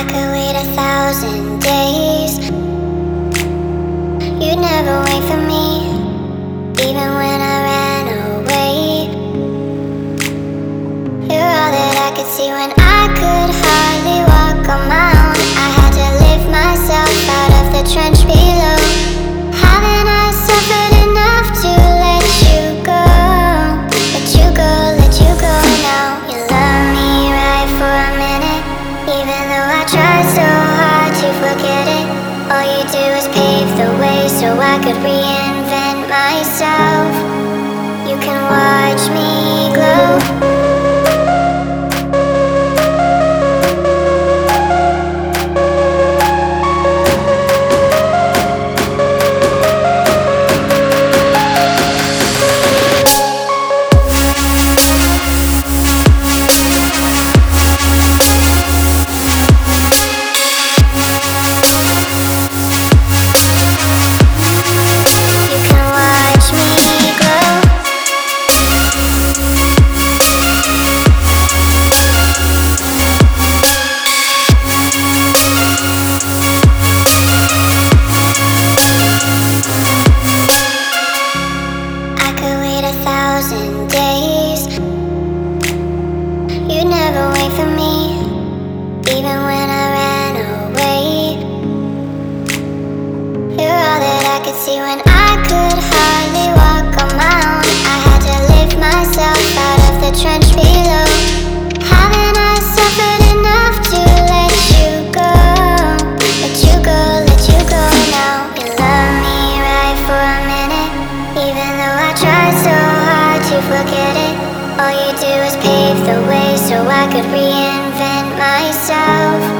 could wait 1,000 days. You'd never wait for me, even when I ran away. You're all that I could see when I could hardly walk on my own. I had to lift myself out of the trench below. Haven't I suffered enough to let you go? Let you go, let you go now. You love me right for a minute, even though I tried so hard to forget it. All you do is pave the way so I could reinvent myself. You can watch me glow. Days. You never wait for me, even when I ran away. You're all that I could see when I could hardly walk on my own. I had to lift myself out of the trench below. Haven't I suffered enough to let you go? Let you go, let you go now. You love me right for a minute, even though I tried so hard to forget it. All you do is pave the way so I could reinvent myself.